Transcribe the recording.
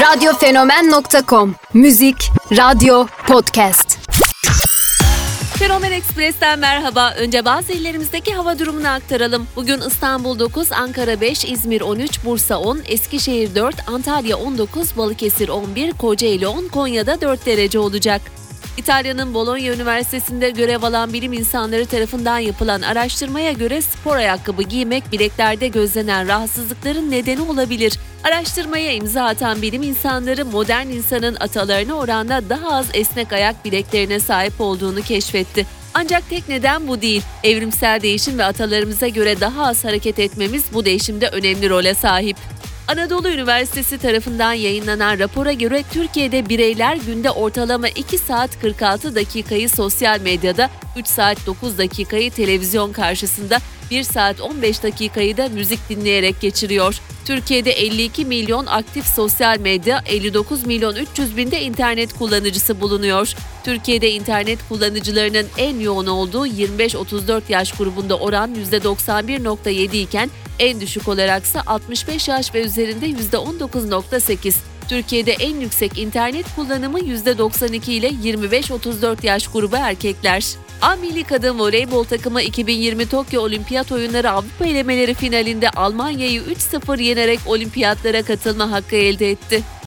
Radyofenomen.com. Müzik, radyo, podcast. Fenomen Express'ten merhaba. Önce bazı illerimizdeki hava durumunu aktaralım. Bugün İstanbul 9, Ankara 5, İzmir 13, Bursa 10, Eskişehir 4, Antalya 19, Balıkesir 11, Kocaeli 10, Konya'da 4 derece olacak. İtalya'nın Bologna Üniversitesi'nde görev alan bilim insanları tarafından yapılan araştırmaya göre spor ayakkabı giymek bileklerde gözlenen rahatsızlıkların nedeni olabilir. Araştırmaya imza atan bilim insanları modern insanın atalarına oranla daha az esnek ayak bileklerine sahip olduğunu keşfetti. Ancak tek neden bu değil. Evrimsel değişim ve atalarımıza göre daha az hareket etmemiz bu değişimde önemli role sahip. Anadolu Üniversitesi tarafından yayınlanan rapora göre Türkiye'de bireyler günde ortalama 2 saat 46 dakikayı sosyal medyada, 3 saat 9 dakikayı televizyon karşısında, 1 saat 15 dakikayı da müzik dinleyerek geçiriyor. Türkiye'de 52 milyon aktif sosyal medya, 59 milyon 300 binde internet kullanıcısı bulunuyor. Türkiye'de internet kullanıcılarının en yoğun olduğu 25-34 yaş grubunda oran %91.7 iken en düşük olaraksa 65 yaş ve üzerinde %19.8. Türkiye'de en yüksek internet kullanımı %92 ile 25-34 yaş grubu erkekler. A Milli Kadın Voleybol takımı 2020 Tokyo Olimpiyat Oyunları Avrupa elemeleri finalinde Almanya'yı 3-0 yenerek olimpiyatlara katılma hakkı elde etti.